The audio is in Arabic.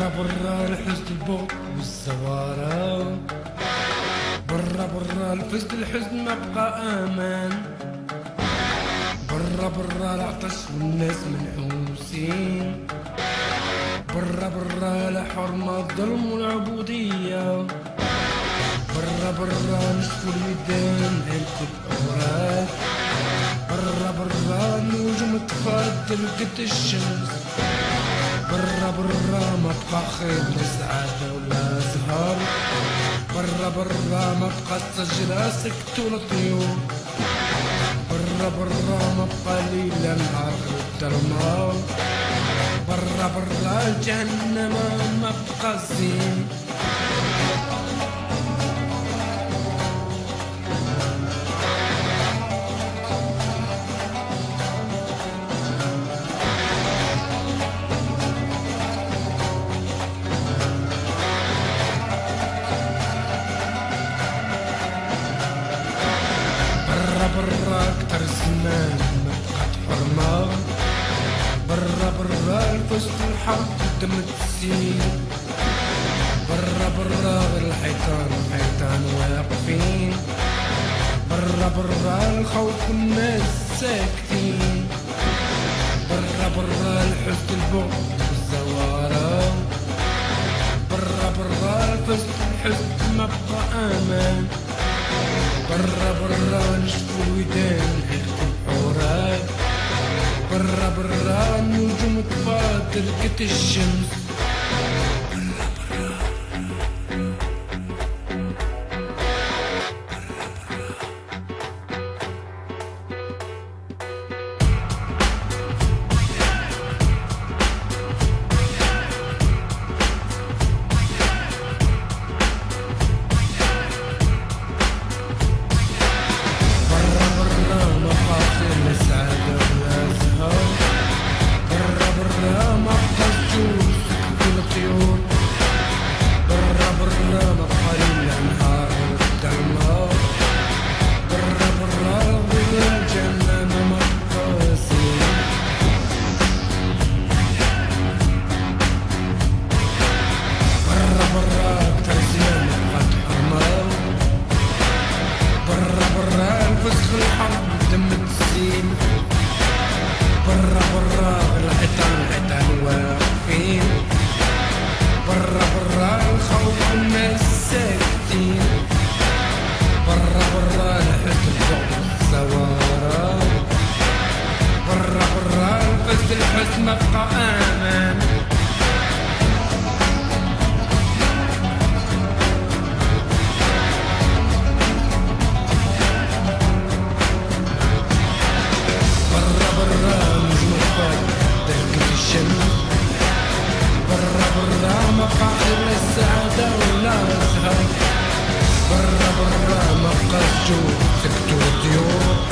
برا الحزن البعد والزوارة، برا الحزن ما بقى امان، برا العطش والناس منحوسين، برا الحرمة الظلم والعبودية، برا نشفو اليدين هلكت أوراق، برا النجوم تفرد لقت الشمس، برا ما بقى خير لا سعادة ولا زهر، برا ما بقى الشجرة سكتوا الطيور، برا ما بقى ليل لا نهار الظلمة، برا الجهنم ما بقى الزين. برا اكتر زمان ما بقات حرمة، برا الفسق والحرب الدم تسيل، برا الحيطان واقفين، برا الخوف والناس ساكتين، برا الحزن البعد والزوارة، برا الفسق والحزن ما بقى امان، برا نشفو الودان هلكوا الحورات، برا النجوم تفاض لقت الشمس. برا الحيطان واقفين، برا الخوف والناس ساكتين، برا الحزن البعد والزوارة، برا الحزن ما بقى امان. برا ما بقى لا السعادة ولا الزهر، برا ما بقى الجوع سكتوا الطيور.